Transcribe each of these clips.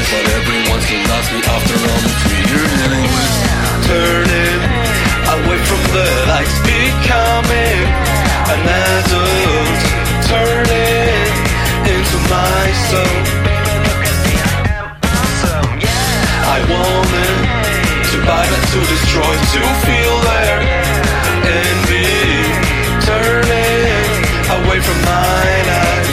but everyone still loves me after all the 3 years. Turning away from the lights, becoming an adult, turning into myself. I wanted to buy that, to destroy, to feel their envy, turning away from my life.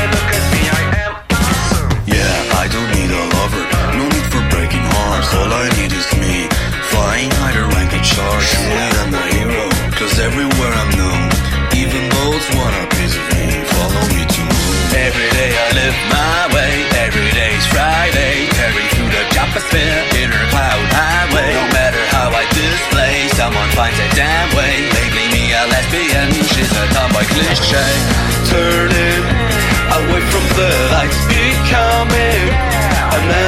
Yeah, I don't need a lover, no need for breaking hearts. All I need is me, flying higher rank in charts. Surely I'm a hero, cause everywhere I'm known. Even those want a piece of me, follow me to move. Every day I live my way, every day's Friday. Carry through the atmosphere, inner cloud highway. No matter how I display, someone finds a damn way. Lately me a lesbian, she's a tomboy cliche. Turning away from the lights, becoming an